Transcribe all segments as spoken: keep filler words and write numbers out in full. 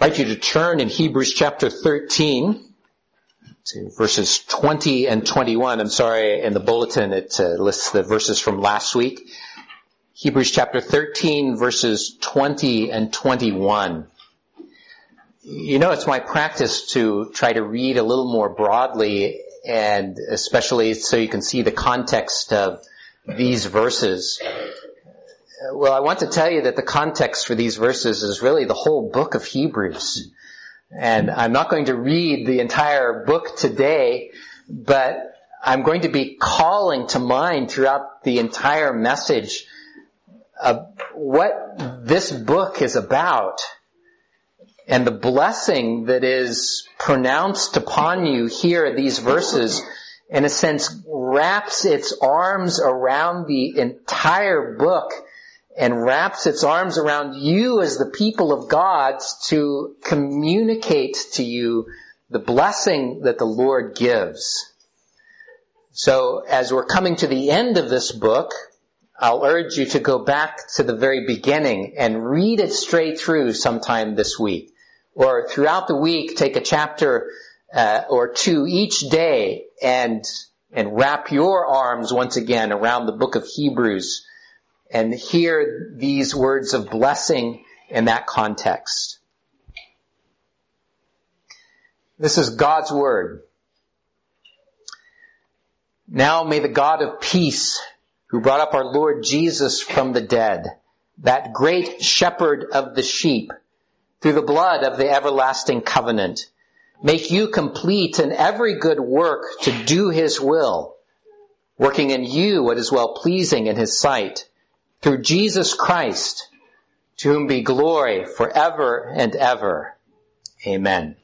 I invite you to turn in Hebrews chapter thirteen to verses twenty and twenty-one. I'm sorry, in the bulletin it uh, lists the verses from last week. Hebrews chapter thirteen, verses twenty and twenty-one. You know, it's my practice to try to read a little more broadly, and especially so you can see the context of these verses. Well, I want to tell you that the context for these verses is really the whole book of Hebrews. And I'm not going to read the entire book today, but I'm going to be calling to mind throughout the entire message of what this book is about and the blessing that is pronounced upon you here. These verses, in a sense, wraps its arms around the entire book and wraps its arms around you as the people of God to communicate to you the blessing that the Lord gives. So as we're coming to the end of this book, I'll urge you to go back to the very beginning and read it straight through sometime this week. Or throughout the week, take a chapter uh, or two each day and and wrap your arms once again around the book of Hebrews and hear these words of blessing in that context. This is God's word. Now may the God of peace, who brought up our Lord Jesus from the dead, that great shepherd of the sheep, through the blood of the everlasting covenant, make you complete in every good work to do his will, working in you what is well-pleasing in his sight, through Jesus Christ, to whom be glory forever and ever. Amen.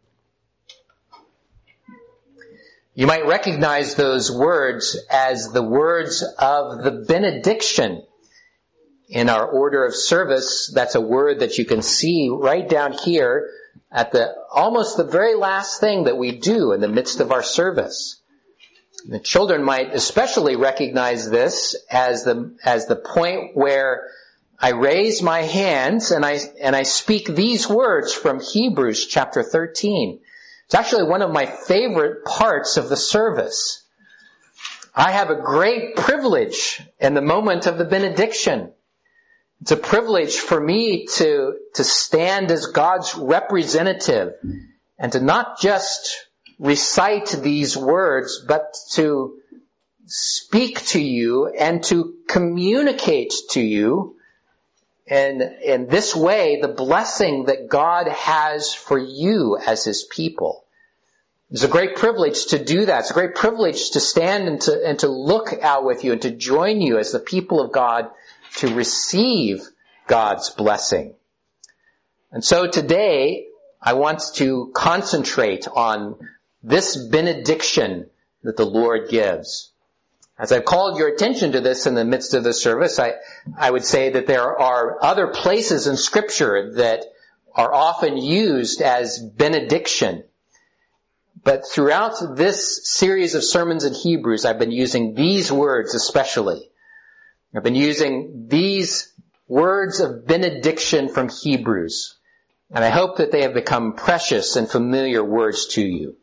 You might recognize those words as the words of the benediction. In our order of service, that's a word that you can see right down here at the almost the very last thing that we do in the midst of our service. The children might especially recognize this as the as the point where I raise my hands and I and I speak these words from Hebrews chapter thirteen. It's actually one of my favorite parts of the service. I have a great privilege in the moment of the benediction. It's a privilege for me to, to stand as God's representative and to not just recite these words, but to speak to you and to communicate to you in, in this way the blessing that God has for you as his people. It's a great privilege to do that. It's a great privilege to stand and to, and to look out with you and to join you as the people of God to receive God's blessing. And so today, I want to concentrate on this benediction that the Lord gives. As I've called your attention to this in the midst of the service, I, I would say that there are other places in Scripture that are often used as benediction. But throughout this series of sermons in Hebrews, I've been using these words especially. I've been using these words of benediction from Hebrews, and I hope that they have become precious and familiar words to you.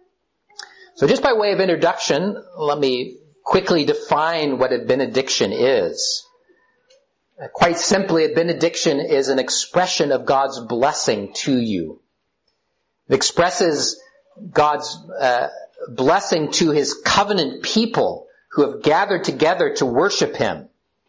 So just by way of introduction, let me quickly define what a benediction is. Quite simply, a benediction is an expression of God's blessing to you. It expresses God's uh, blessing to his covenant people who have gathered together to worship him.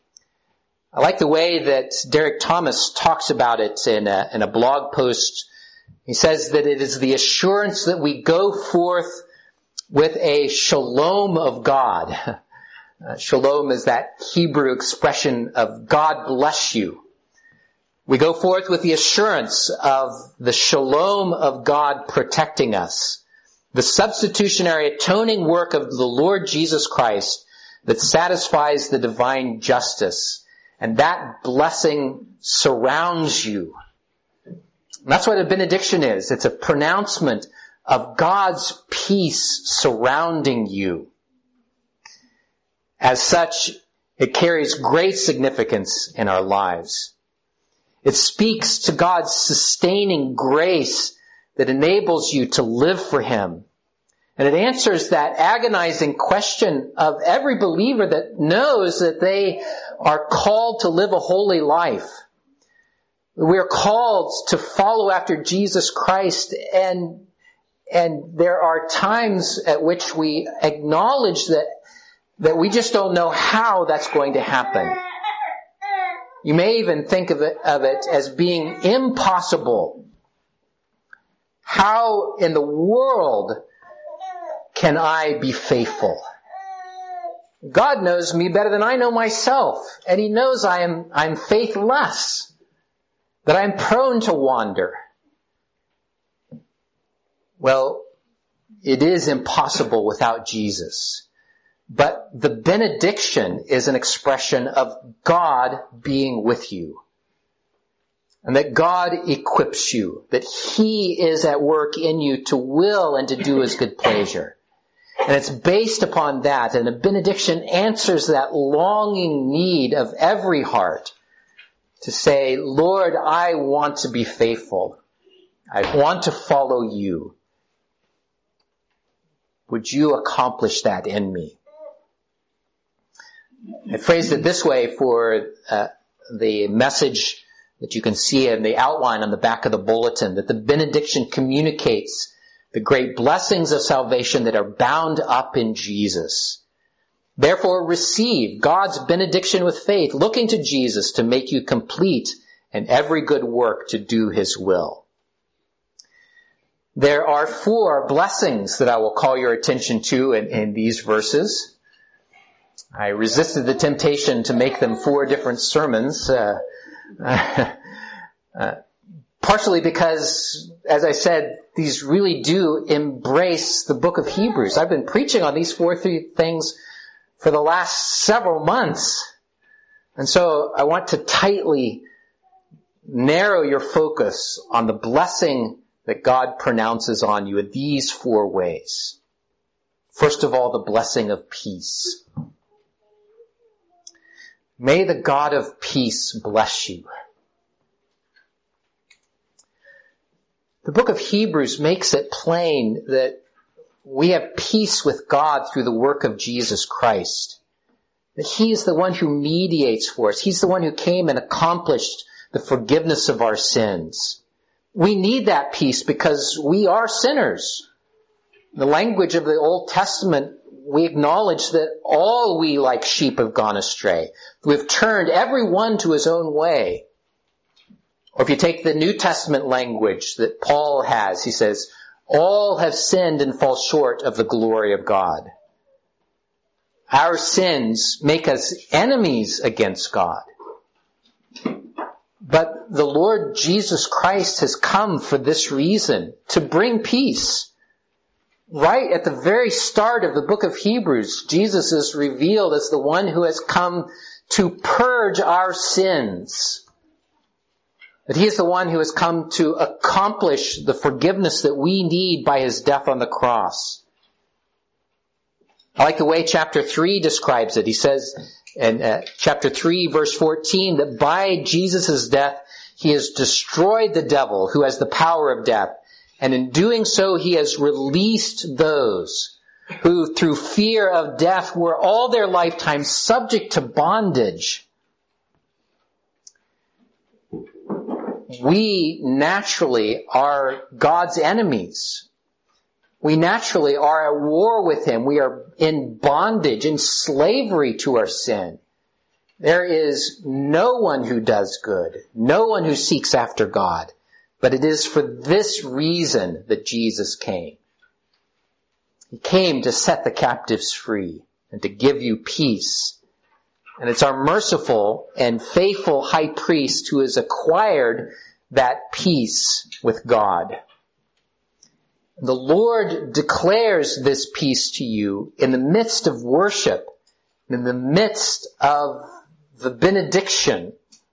I like the way that Derek Thomas talks about it in a, in a blog post. He says that it is the assurance that we go forth with a shalom of God. Uh, shalom is that Hebrew expression of God bless you. We go forth with the assurance of the shalom of God protecting us. The substitutionary atoning work of the Lord Jesus Christ that satisfies the divine justice. And that blessing surrounds you. And that's what a benediction is. It's a pronouncement of God's peace surrounding you. As such, it carries great significance in our lives. It speaks to God's sustaining grace that enables you to live for Him. And it answers that agonizing question of every believer that knows that they are called to live a holy life. We are called to follow after Jesus Christ, and, and there are times at which we acknowledge that, that we just don't know how that's going to happen. You may even think of it, of it as being impossible. How in the world can I be faithful? God knows me better than I know myself, and He knows I am, I'm faithless, that I'm prone to wander. Well, it is impossible without Jesus. But the benediction is an expression of God being with you. And that God equips you, that He is at work in you to will and to do His good pleasure. And it's based upon that, and the benediction answers that longing need of every heart to say, Lord, I want to be faithful. I want to follow You. Would You accomplish that in me? I phrased it this way for uh, the message that you can see in the outline on the back of the bulletin, that the benediction communicates the great blessings of salvation that are bound up in Jesus. Therefore, receive God's benediction with faith, looking to Jesus to make you complete in every good work to do His will. There are four blessings that I will call your attention to in, in these verses. I resisted the temptation to make them four different sermons, uh, uh, uh, partially because, as I said, these really do embrace the book of Hebrews. I've been preaching on these four three things for the last several months. And so I want to tightly narrow your focus on the blessing that God pronounces on you in these four ways. First of all, the blessing of peace. May the God of peace bless you. The book of Hebrews makes it plain that we have peace with God through the work of Jesus Christ. That He is the one who mediates for us. He's the one who came and accomplished the forgiveness of our sins. We need that peace because we are sinners. In the language of the Old Testament, we acknowledge that all we like sheep have gone astray. We've turned every one to his own way. Or if you take the New Testament language that Paul has, he says, all have sinned and fall short of the glory of God. Our sins make us enemies against God. But the Lord Jesus Christ has come for this reason, to bring peace. Right at the very start of the book of Hebrews, Jesus is revealed as the one who has come to purge our sins. That He is the one who has come to accomplish the forgiveness that we need by His death on the cross. I like the way chapter three describes it. He says in uh, chapter three, verse fourteen, that by Jesus' death, He has destroyed the devil who has the power of death. And in doing so, He has released those who, through fear of death, were all their lifetime subject to bondage. We naturally are God's enemies. We naturally are at war with Him. We are in bondage, in slavery to our sin. There is no one who does good, no one who seeks after God. But it is for this reason that Jesus came. He came to set the captives free and to give you peace. And it's our merciful and faithful high priest who has acquired that peace with God. The Lord declares this peace to you in the midst of worship, in the midst of the benediction.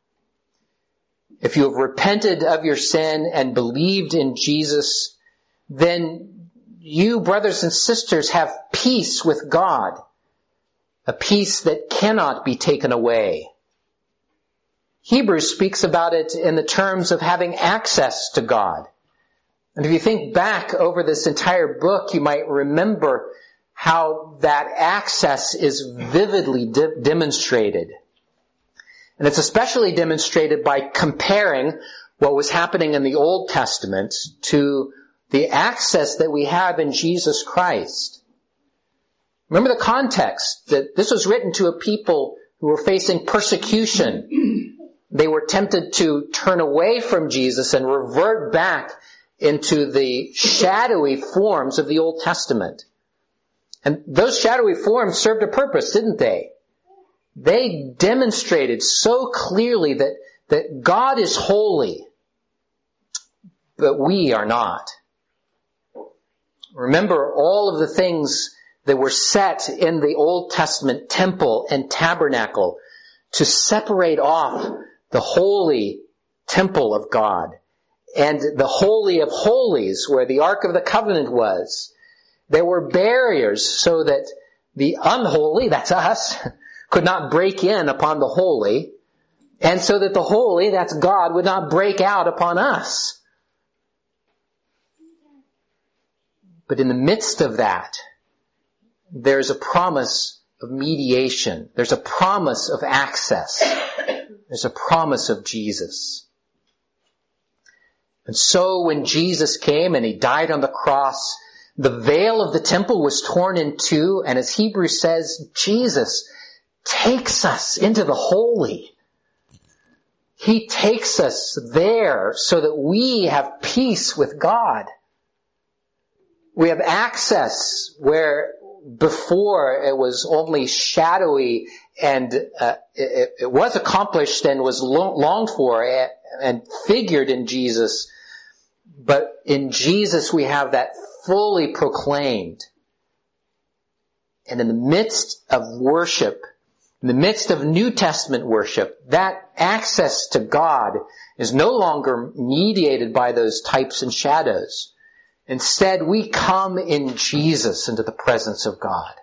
If you have repented of your sin and believed in Jesus, then you, brothers and sisters, have peace with God, a peace that cannot be taken away. Hebrews speaks about it in the terms of having access to God. And if you think back over this entire book, you might remember how that access is vividly de- demonstrated. And it's especially demonstrated by comparing what was happening in the Old Testament to the access that we have in Jesus Christ. Remember the context, that this was written to a people who were facing persecution. They were tempted to turn away from Jesus and revert back into the shadowy forms of the Old Testament. And those shadowy forms served a purpose, didn't they? They demonstrated so clearly that, that God is holy, but we are not. Remember all of the things that were set in the Old Testament temple and tabernacle to separate off the holy temple of God and the Holy of Holies where the Ark of the Covenant was. There were barriers so that the unholy, that's us, could not break in upon the holy, and so that the holy, that's God, would not break out upon us. But in the midst of that, there's a promise of mediation. There's a promise of access. There's a promise of Jesus. And so when Jesus came and he died on the cross, the veil of the temple was torn in two, and as Hebrews says, Jesus takes us into the holy. He takes us there so that we have peace with God. We have access where before it was only shadowy, and uh, it, it was accomplished and was lo- longed for and figured in Jesus. But in Jesus we have that fully proclaimed. And in the midst of worship, in the midst of New Testament worship, that access to God is no longer mediated by those types and shadows. Instead, we come in Jesus into the presence of God.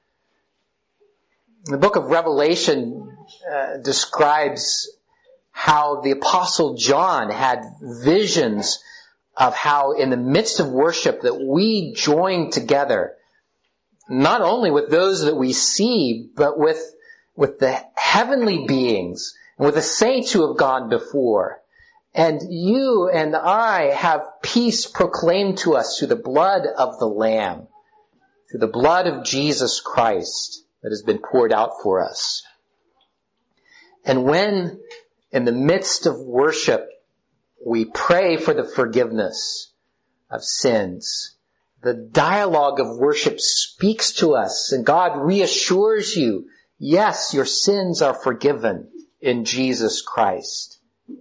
The book of Revelation uh, describes how the Apostle John had visions of how in the midst of worship that we join together, not only with those that we see, but with, with the heavenly beings and with the saints who have gone before. And you and I have peace proclaimed to us through the blood of the Lamb, through the blood of Jesus Christ that has been poured out for us. And when in the midst of worship we pray for the forgiveness of sins, the dialogue of worship speaks to us and God reassures you, yes, your sins are forgiven in Jesus Christ.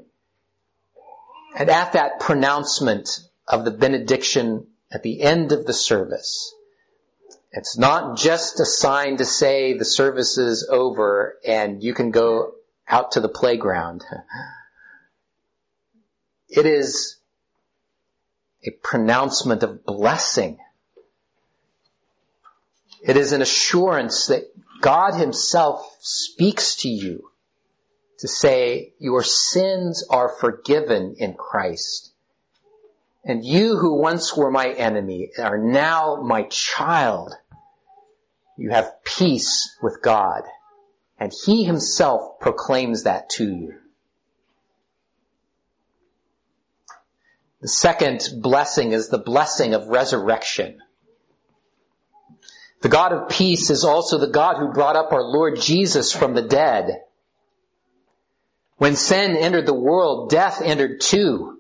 And at that pronouncement of the benediction at the end of the service, it's not just a sign to say the service is over and you can go out to the playground. It is a pronouncement of blessing. It is an assurance that God Himself speaks to you to say, your sins are forgiven in Christ. And you who once were my enemy are now my child. You have peace with God. And He Himself proclaims that to you. The second blessing is the blessing of resurrection. The God of peace is also the God who brought up our Lord Jesus from the dead. When sin entered the world, death entered too.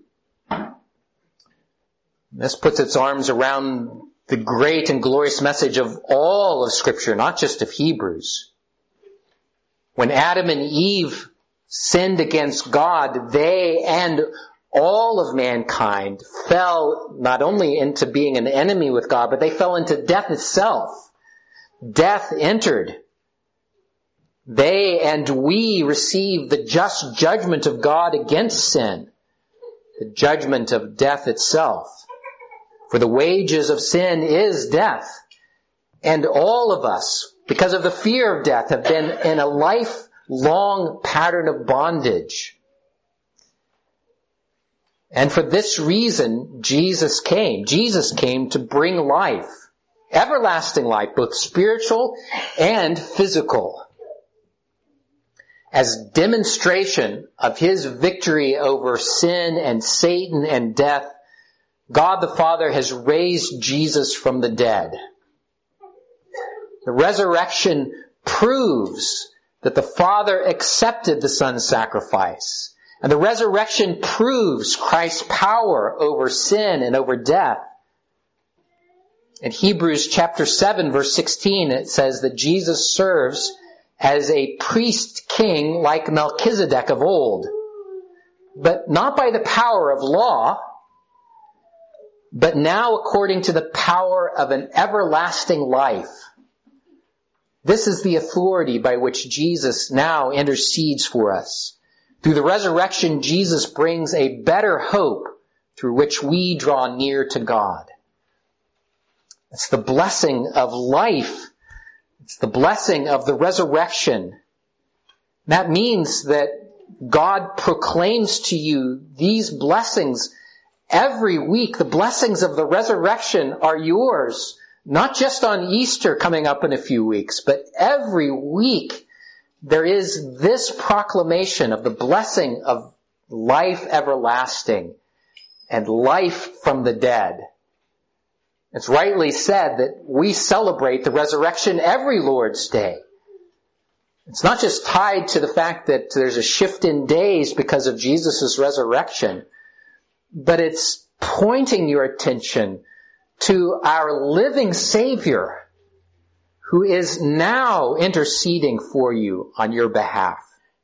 This puts its arms around the great and glorious message of all of Scripture, not just of Hebrews. When Adam and Eve sinned against God, they and all of mankind fell not only into being an enemy with God, but they fell into death itself. Death entered. They and we receive the just judgment of God against sin, the judgment of death itself. For the wages of sin is death. And all of us, because of the fear of death, have been in a life long pattern of bondage. And for this reason, Jesus came. Jesus came to bring life, everlasting life, both spiritual and physical, as demonstration of his victory over sin and Satan and death. God the Father has raised Jesus from the dead. The resurrection proves that the Father accepted the Son's sacrifice. And the resurrection proves Christ's power over sin and over death. In Hebrews chapter seven, verse sixteen, it says that Jesus serves as a priest king like Melchizedek of old, but not by the power of law, but now according to the power of an everlasting life. This is the authority by which Jesus now intercedes for us. Through the resurrection, Jesus brings a better hope through which we draw near to God. It's the blessing of life. It's the blessing of the resurrection. That means that God proclaims to you these blessings every week. The blessings of the resurrection are yours, not just on Easter coming up in a few weeks, but every week there is this proclamation of the blessing of life everlasting and life from the dead. It's rightly said that we celebrate the resurrection every Lord's Day. It's not just tied to the fact that there's a shift in days because of Jesus' resurrection, but it's pointing your attention to our living Savior who is now interceding for you on your behalf.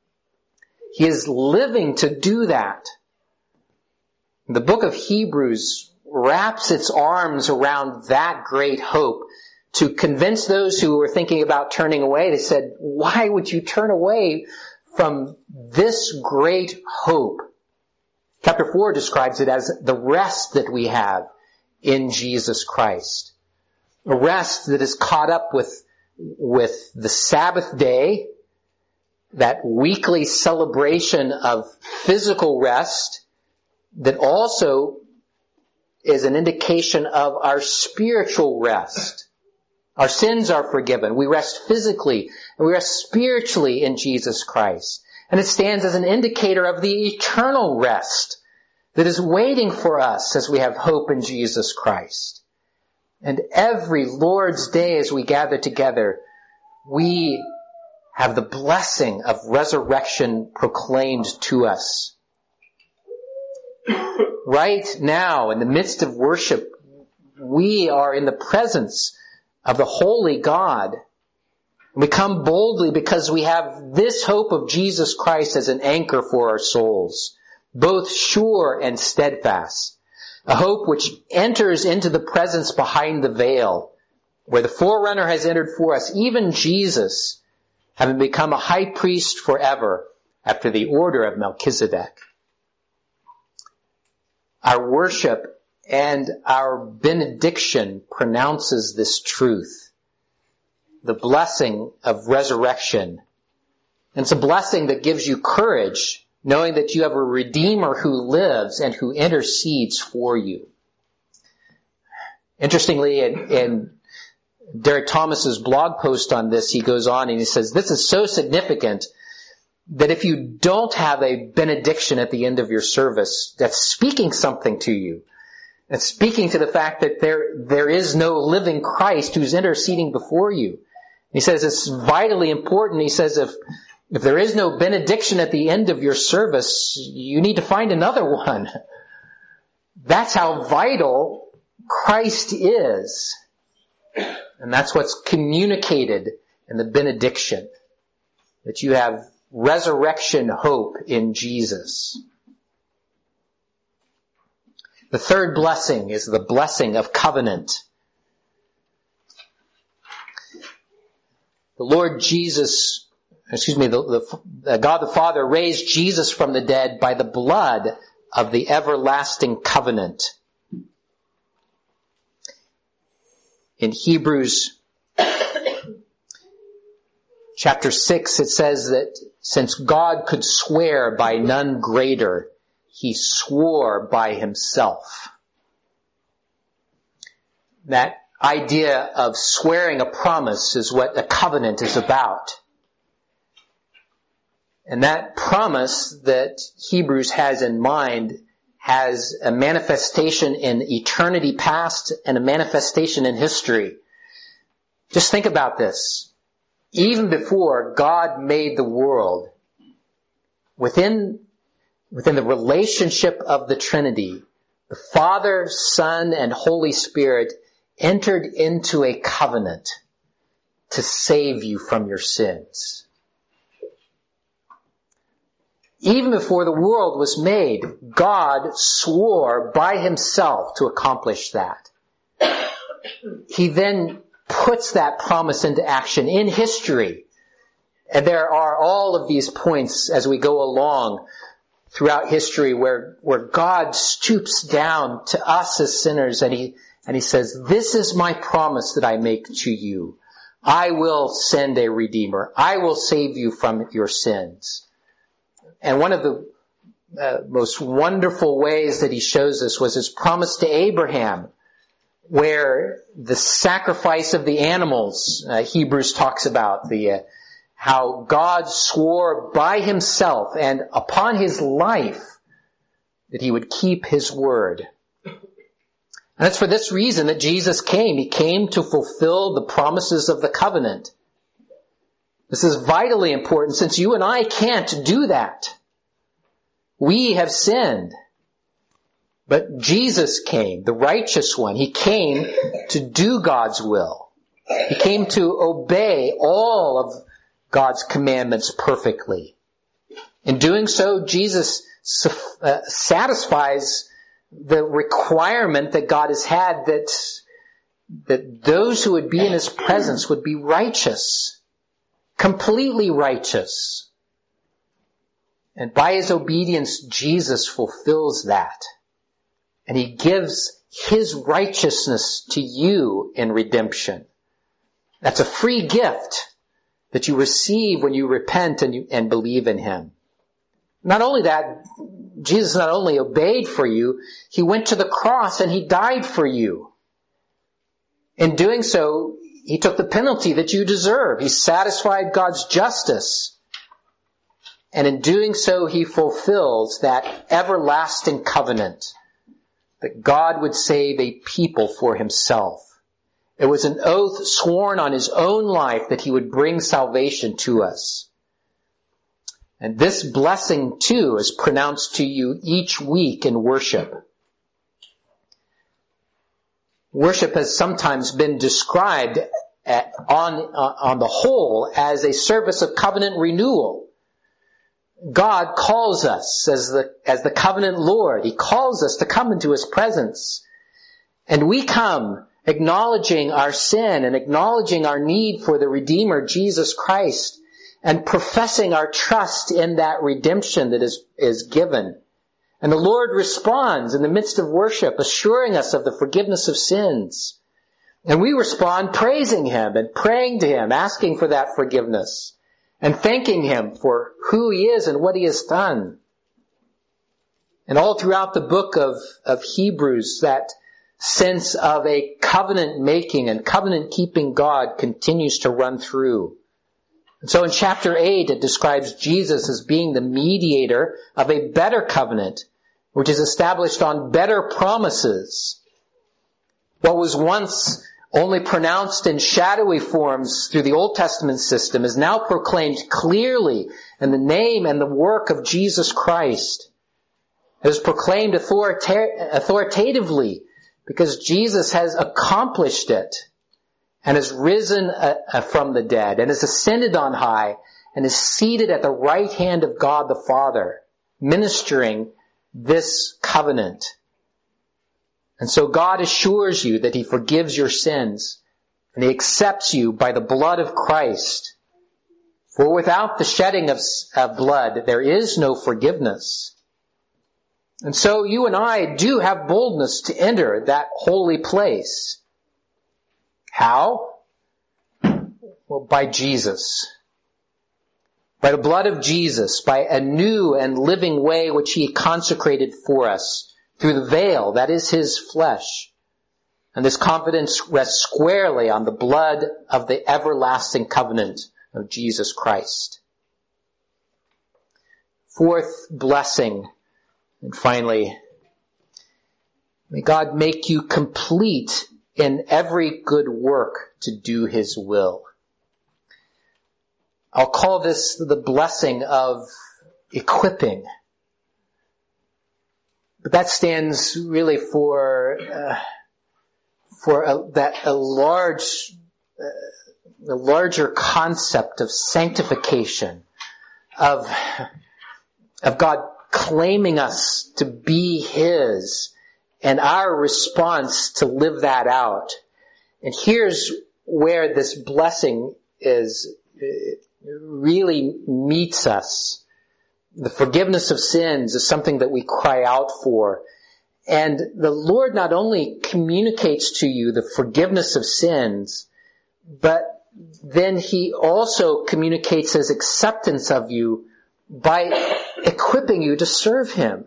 He is living to do that. The book of Hebrews wraps its arms around that great hope to convince those who were thinking about turning away. They said, why would you turn away from this great hope? Chapter four describes it as the rest that we have in Jesus Christ. A rest that is caught up with, with the Sabbath day, that weekly celebration of physical rest that also is an indication of our spiritual rest. Our sins are forgiven. We rest physically and we rest spiritually in Jesus Christ. And it stands as an indicator of the eternal rest that is waiting for us as we have hope in Jesus Christ. And every Lord's Day as we gather together, we have the blessing of resurrection proclaimed to us. Right now, in the midst of worship, we are in the presence of the holy God. We come boldly because we have this hope of Jesus Christ as an anchor for our souls, both sure and steadfast. A hope which enters into the presence behind the veil, where the forerunner has entered for us, even Jesus, having become a high priest forever after the order of Melchizedek. Our worship and our benediction pronounces this truth, the blessing of resurrection. And it's a blessing that gives you courage, knowing that you have a Redeemer who lives and who intercedes for you. Interestingly, in, in Derek Thomas's blog post on this, he goes on and he says, this is so significant that if you don't have a benediction at the end of your service, that's speaking something to you. It's speaking to the fact that there, there is no living Christ who's interceding before you. He says it's vitally important. He says if, if there is no benediction at the end of your service, you need to find another one. That's how vital Christ is. And that's what's communicated in the benediction, that you have resurrection hope in Jesus. The third blessing is the blessing of covenant. The Lord Jesus, excuse me, the, the, God the Father raised Jesus from the dead by the blood of the everlasting covenant. In Hebrews chapter six, it says that since God could swear by none greater, he swore by himself. That idea of swearing a promise is what a covenant is about. And that promise that Hebrews has in mind has a manifestation in eternity past and a manifestation in history. Just think about this. Even before God made the world, within, within the relationship of the Trinity, the Father, Son, and Holy Spirit entered into a covenant to save you from your sins. Even before the world was made, God swore by himself to accomplish that. He then puts that promise into action in history. And there are all of these points as we go along throughout history where, where God stoops down to us as sinners and he, and he says, this is my promise that I make to you. I will send a Redeemer. I will save you from your sins. And one of the uh, most wonderful ways that he shows us was his promise to Abraham, where the sacrifice of the animals, uh, Hebrews talks about the uh, how God swore by himself and upon his life that he would keep his word. And it's for this reason that Jesus came. He came to fulfill the promises of the covenant. This is vitally important since you and I can't do that. We have sinned. But Jesus came, the righteous one. He came to do God's will. He came to obey all of God's commandments perfectly. In doing so, Jesus uh, satisfies the requirement that God has had that, that those who would be in his presence would be righteous. Completely righteous. And by his obedience, Jesus fulfills that. And he gives his righteousness to you in redemption. That's a free gift that you receive when you repent and, you, and believe in him. Not only that, Jesus not only obeyed for you, he went to the cross and he died for you. In doing so, he took the penalty that you deserve. He satisfied God's justice. And in doing so, he fulfills that everlasting covenant that God would save a people for himself. It was an oath sworn on his own life that he would bring salvation to us. And this blessing, too, is pronounced to you each week in worship. Worship has sometimes been described at, on, uh, on the whole as a service of covenant renewal. God calls us as the, as the covenant Lord. He calls us to come into his presence. And we come acknowledging our sin and acknowledging our need for the Redeemer, Jesus Christ, and professing our trust in that redemption that is, is given. And the Lord responds in the midst of worship, assuring us of the forgiveness of sins. And we respond praising him and praying to him, asking for that forgiveness, and thanking him for who he is and what he has done. And all throughout the book of, of Hebrews, that sense of a covenant making and covenant keeping God continues to run through. And so in chapter eight, it describes Jesus as being the mediator of a better covenant, which is established on better promises. What was once only pronounced in shadowy forms through the Old Testament system is now proclaimed clearly in the name and the work of Jesus Christ. It is proclaimed authorita- authoritatively because Jesus has accomplished it and has risen uh, from the dead and has ascended on high and is seated at the right hand of God the Father, ministering this covenant. And so God assures you that he forgives your sins and he accepts you by the blood of Christ. For without the shedding of, of blood, there is no forgiveness. And so you and I do have boldness to enter that holy place. How? Well, by Jesus. by the blood of Jesus, by a new and living way which he consecrated for us through the veil, that is his flesh. And this confidence rests squarely on the blood of the everlasting covenant of Jesus Christ. Fourth blessing, and finally, may God make you complete in every good work to do his will. I'll call this the blessing of equipping. But that stands really for uh, for a, that a large, uh, a larger concept of sanctification, of of God claiming us to be his, and our response to live that out. And here's where this blessing is really meets us. The forgiveness of sins is something that we cry out for. And the Lord not only communicates to you the forgiveness of sins, but then he also communicates his acceptance of you by equipping you to serve him.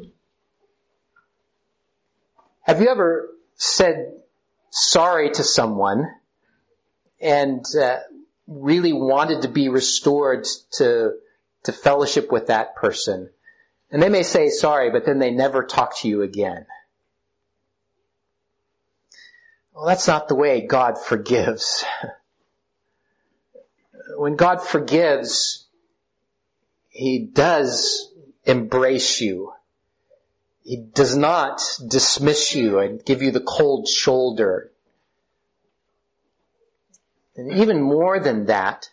Have you ever said sorry to someone and uh, really wanted to be restored to to fellowship with that person? And they may say sorry, but then they never talk to you again. Well, that's not the way God forgives. When God forgives, he does embrace you. He does not dismiss you and give you the cold shoulder. And even more than that,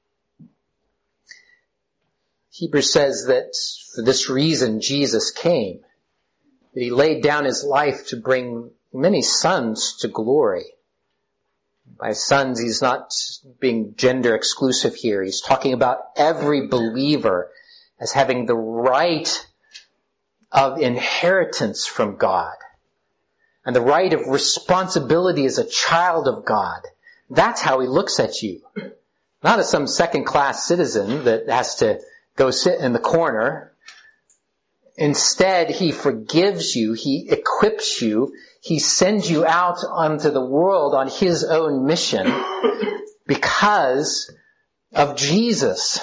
Hebrews says that for this reason Jesus came. That he laid down his life to bring many sons to glory. By sons, he's not being gender exclusive here. He's talking about every believer as having the right of inheritance from God. And the right of responsibility as a child of God. That's how he looks at you. Not as some second-class citizen that has to go sit in the corner. Instead, he forgives you. He equips you. He sends you out onto the world on his own mission because of Jesus.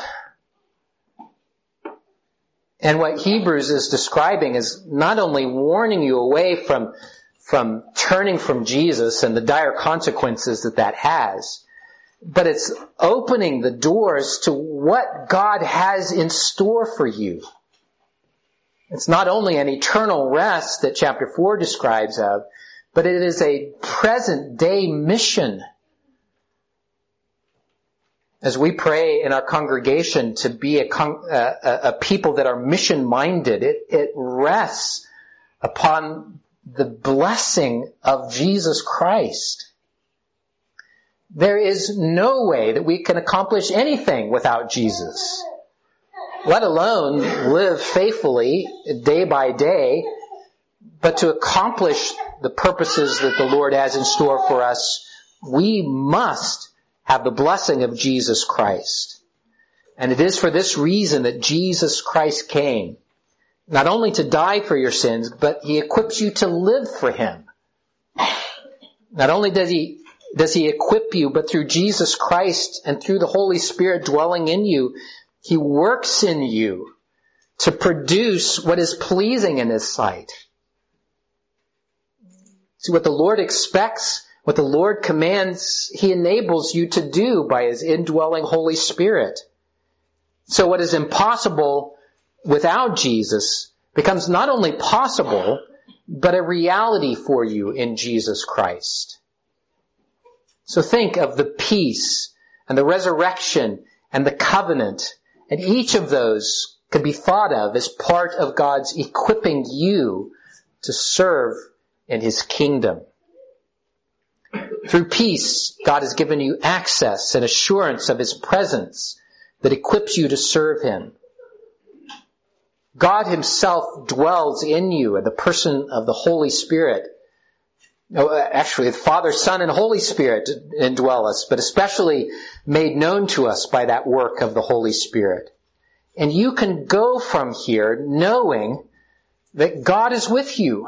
And what Hebrews is describing is not only warning you away from, from turning from Jesus and the dire consequences that that has, but it's opening the doors to what God has in store for you. It's not only an eternal rest that chapter four describes of, but it is a present day mission. As we pray in our congregation to be a, con- a, a people that are mission-minded, it, it rests upon the blessing of Jesus Christ. There is no way that we can accomplish anything without Jesus, let alone live faithfully day by day. But to accomplish the purposes that the Lord has in store for us, we must have the blessing of Jesus Christ. And it is for this reason that Jesus Christ came, not only to die for your sins, but he equips you to live for him. Not only does he does he equip you, but through Jesus Christ and through the Holy Spirit dwelling in you, he works in you to produce what is pleasing in his sight. See, what the Lord expects, what the Lord commands, he enables you to do by his indwelling Holy Spirit. So what is impossible without Jesus becomes not only possible, but a reality for you in Jesus Christ. So think of the peace and the resurrection and the covenant, and each of those could be thought of as part of God's equipping you to serve in his kingdom. Through peace, God has given you access and assurance of his presence that equips you to serve him. God himself dwells in you in the person of the Holy Spirit. No, actually, the Father, Son, and Holy Spirit indwell us, but especially made known to us by that work of the Holy Spirit. And you can go from here knowing that God is with you,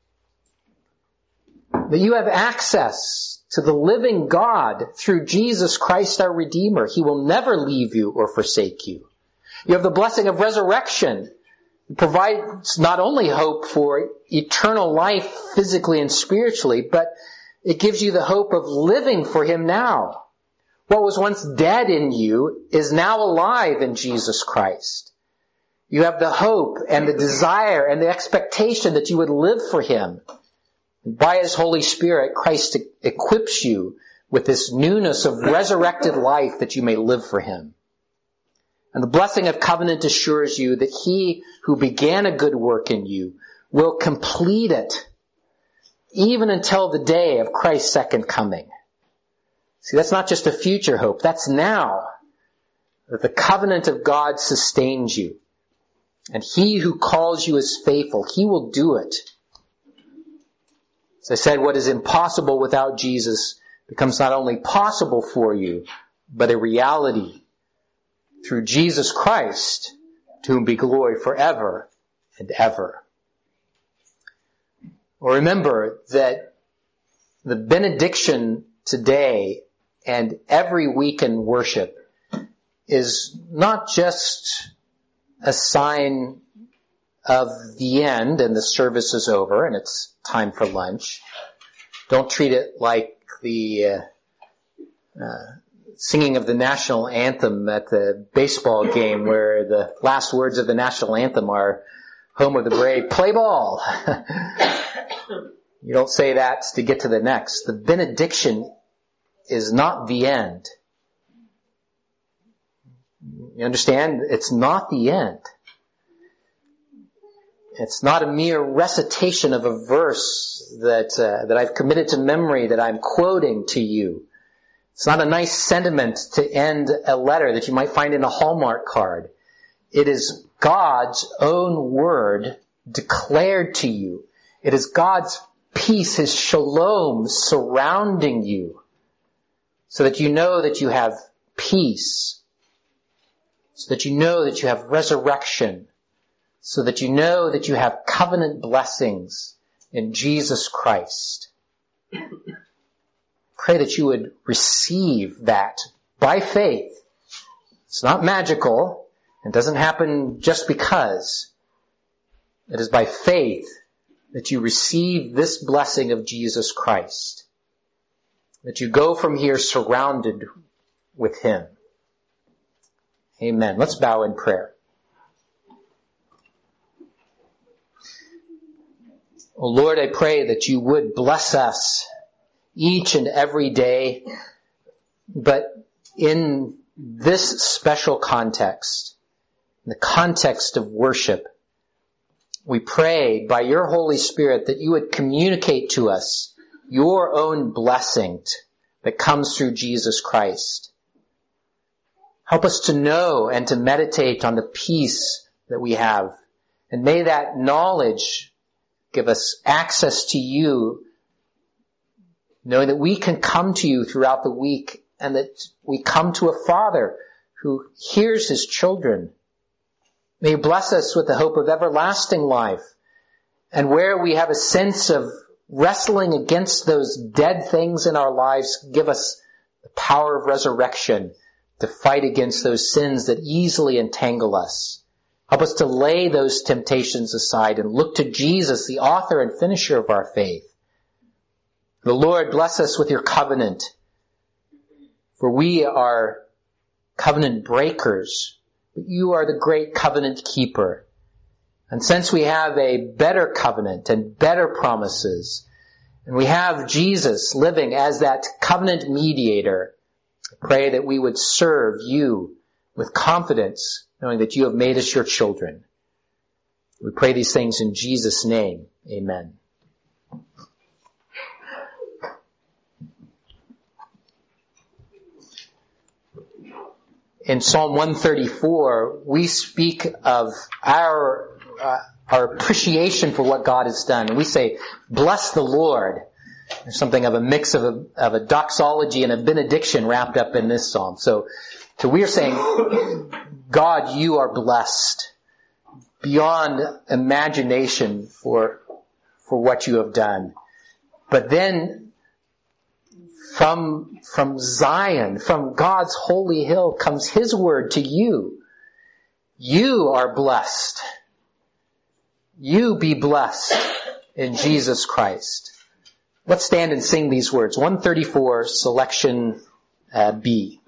that you have access to the living God through Jesus Christ our Redeemer. He will never leave you or forsake you. You have the blessing of resurrection. It provides not only hope for eternal life physically and spiritually, but it gives you the hope of living for Him now. What was once dead in you is now alive in Jesus Christ. You have the hope and the desire and the expectation that you would live for Him. By His Holy Spirit, Christ equips you with this newness of resurrected life that you may live for Him. And the blessing of covenant assures you that He who began a good work in you will complete it, even until the day of Christ's second coming. See, that's not just a future hope. That's now. That the covenant of God sustains you. And He who calls you is faithful. He will do it. As I said, what is impossible without Jesus becomes not only possible for you, but a reality through Jesus Christ, to whom be glory forever and ever. Well, remember that the benediction today and every week in worship is not just a sign of the end and the service is over and it's time for lunch. Don't treat it like the uh, uh, singing of the national anthem at the baseball game where the last words of the national anthem are, "Home of the brave, play ball." You don't say that to get to the next. The benediction is not the end. You understand? It's not the end. It's not a mere recitation of a verse that uh, that I've committed to memory that I'm quoting to you. It's not a nice sentiment to end a letter that you might find in a Hallmark card. It is God's own word declared to you. It is God's peace, His shalom surrounding you so that you know that you have peace, so that you know that you have resurrection, so that you know that you have covenant blessings in Jesus Christ. Pray that you would receive that by faith. It's not magical. It doesn't happen just because. It is by faith that you receive this blessing of Jesus Christ. That you go from here surrounded with Him. Amen. Let's bow in prayer. Oh Lord, I pray that you would bless us each and every day, but in this special context, in the context of worship, we pray by your Holy Spirit that you would communicate to us your own blessing that comes through Jesus Christ. Help us to know and to meditate on the peace that we have. And may that knowledge give us access to you, knowing that we can come to you throughout the week and that we come to a Father who hears His children. May you bless us with the hope of everlasting life, and where we have a sense of wrestling against those dead things in our lives, give us the power of resurrection to fight against those sins that easily entangle us. Help us to lay those temptations aside and look to Jesus, the author and finisher of our faith. The Lord, bless us with your covenant, for we are covenant breakers, but you are the great covenant keeper. And since we have a better covenant and better promises, and we have Jesus living as that covenant mediator, I pray that we would serve you with confidence, knowing that you have made us your children. We pray these things in Jesus' name. Amen. In Psalm one thirty-four, we speak of our uh, our appreciation for what God has done. We say, "Bless the Lord." There's something of a mix of a, of a doxology and a benediction wrapped up in this psalm. So, so we are saying, God, you are blessed beyond imagination for, for what you have done. But then, from, from Zion, from God's holy hill comes His word to you. You are blessed. You be blessed in Jesus Christ. Let's stand and sing these words. one thirty-four, selection uh, B.